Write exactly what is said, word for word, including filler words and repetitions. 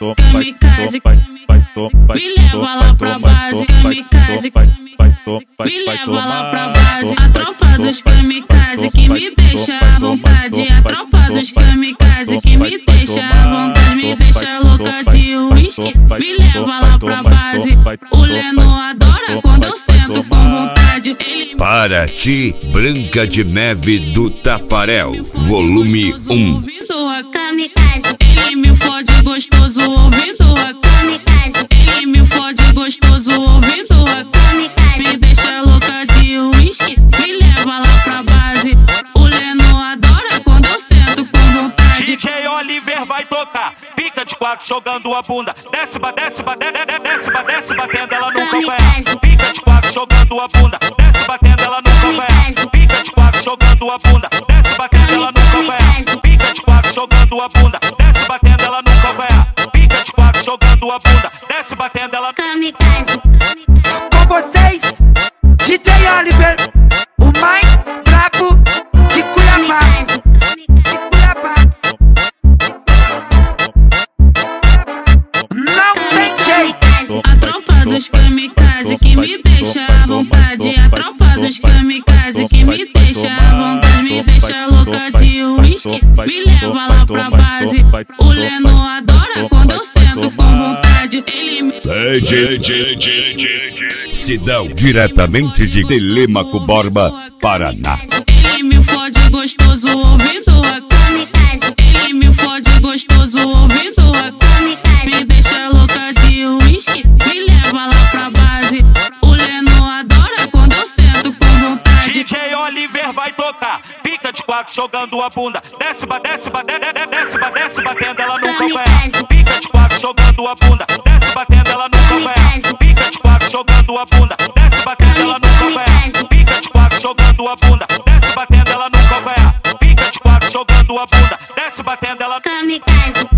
kamikaze, me leva lá pra base, kamikaze, me leva lá pra base. A tropa dos kamikaze que me deixa à vontade, a tropa dos kamikaze que me deixa à vontade, me deixa louca de uísque, me leva lá pra base. O Leno adora quando eu sento com vontade. Ele... Para ti, Branca de Neve do Tafarel, volume um. Ele me fode gostoso ouvindo a kamikaze. Ele me fode gostoso ouvindo a kamikaze. Me deixa louca de uísque, me leva lá pra base. O Leno adora quando eu sento com vontade. D J Oliver vai tocar, fica de quatro jogando a bunda. Desce, desce, desce, desce, desce, batendo ela no calcanhar. Fica de quatro jogando a bunda. Desce, batendo ela no calcanhar. Fica de quatro jogando a bunda. Desce, batendo ela no calcanhar. Fica de quatro jogando a bunda. Desce, batendo ela no calcanhar. Fica de quatro jogando a bunda. Desce, batendo ela. Kamikaze. Com vocês, D J Oliver, o mais brabo de Cuiabá. De Cuiabá. Não tem jeito. A tropa dos kamikaze que me deixa à vontade. A tropa dos kamikaze que me deixa à vontade, me deixa louca de uísque, me leva lá pra base. O Leno adora quando eu sento com vontade. Ele me... Sidão, diretamente de Telêmaco Borba, Paraná. Ele me fode gostoso ouvindo a kamikaze. Ele me fode gostoso ouvindo a kamikaze. Me deixa louca de uísque, me leva lá pra base. O Leno adora quando eu sento com vontade. D J Oliver vai tocar, fica de quatro jogando a bunda. Desce, desce, desce, desce, desce, batendo ela no calcanhar. Fica de quatro jogando a bunda. Desce, batendo ela no calcanhar. Fica de quatro jogando a bunda. Desce, batendo ela no calcanhar. Fica de quatro jogando a bunda. Desce, batendo ela no calcanhar. Fica de quatro jogando a bunda. Desce, batendo ela. Kamikaze.